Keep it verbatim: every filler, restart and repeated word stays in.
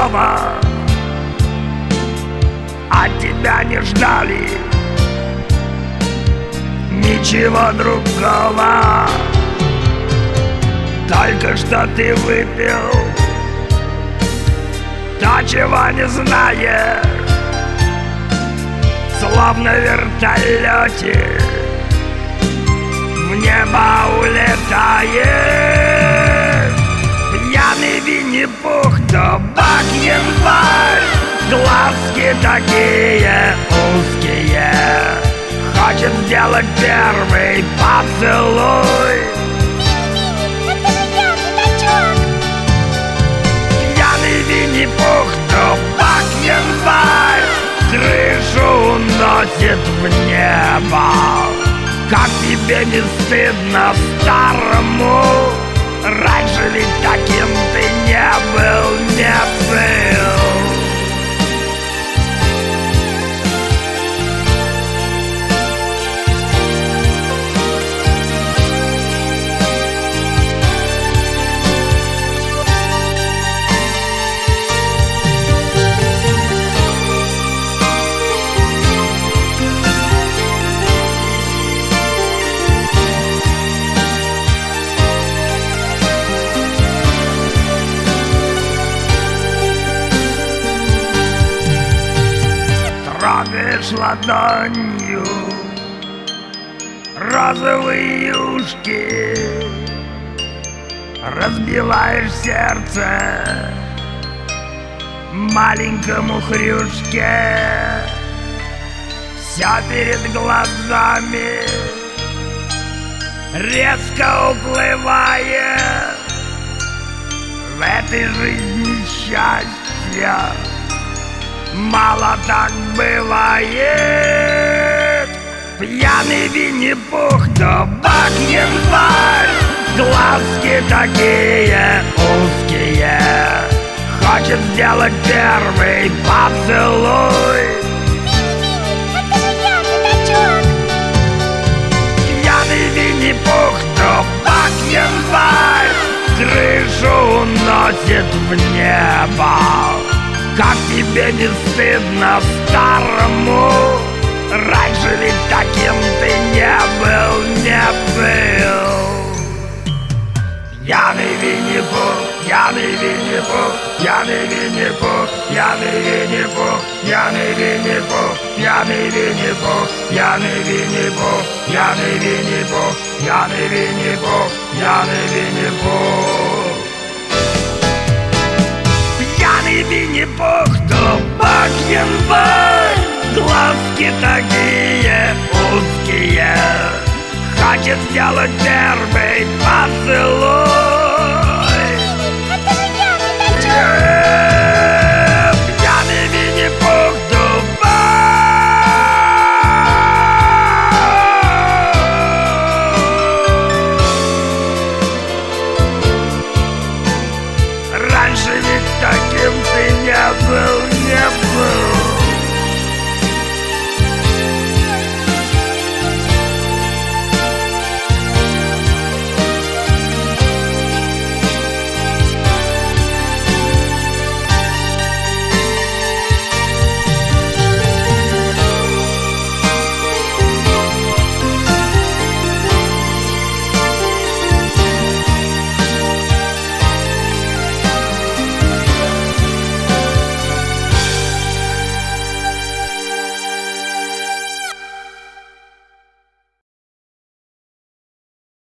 дома, от тебя не ждали ничего другого. Только что ты выпил то, чего не знаешь, словно в вертолете в небо улетаешь. Пьяный Винни-Пух, табак, январь, глазки такие узкие, хочет сделать первый поцелуй. Пьяный Винни-Пух, табак, январь, крышу уносит в небо. Как тебе не стыдно, старому? Раньше ведь таким ты не был, не был. Трогаешь ладонью розовые юшки, разбиваешь сердце маленькому хрюшке. Все перед глазами резко уплывает. В этой жизни счастья мало так бывает. Пьяный Винни-Пух, табак, январь, глазки такие узкие, хочет сделать первый поцелуй. Пьяный Винни-Пух, табак, январь, крышу уносит в небо. Как тебе не стыдно, старому? Раньше ведь таким ты не был, не был. Пьяный Винни-Пух, пьяный Винни-Пух, пьяный Винни-Пух, пьяный Винни-Пух, пьяный Винни-Пух, пьяный Винни-Пух, пьяный Винни-Пух, пьяный Винни-Пух, пьяный Винни-Пух, пьяный Винни-Пух. Пьяный Винни-Пух, табак, январь, глазки такие узкие, хочет сделать первый поцелуй.